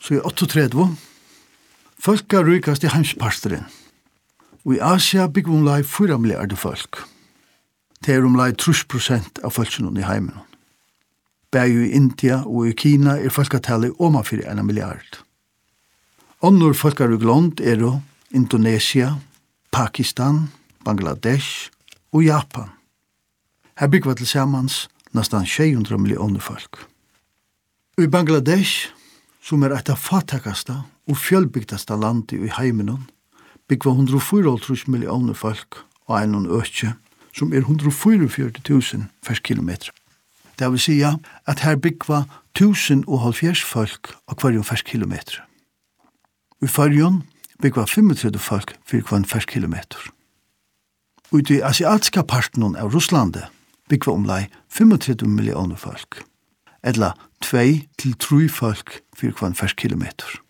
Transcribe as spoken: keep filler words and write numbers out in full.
så er åttiotredve. Folk er rykast i heimsparsteren. Og i Asia bygger vi omlai fyra milliarder folk. Det er omlai tre prosent av folkene i heimen. Begge i India og i Kina er folketallet omanfyrir en milliard. Annor folkene i land er Indonesia, Pakistan, Bangladesh og Japan. Her bygger vi til sammans nesten sju hundra millioner folk. I Bangladesh, som er et av fatakasta og fjølbygdasta landet i heimenon, bygger vi hundre og fyrre millioner folk og en økje, som er hundre og fyrre tusen ferskilometer. Det vil si at her bygger vi tusen og halvfjerds folk av hver ferskilometer. I Fyrjon bygger vi femogtredve folk for hver ferskilometer. Og i de asiatiske parten av Russlandet bygger vi omlai femogtredve millioner folk, eller tvei til tre folk for hver ferskilometer.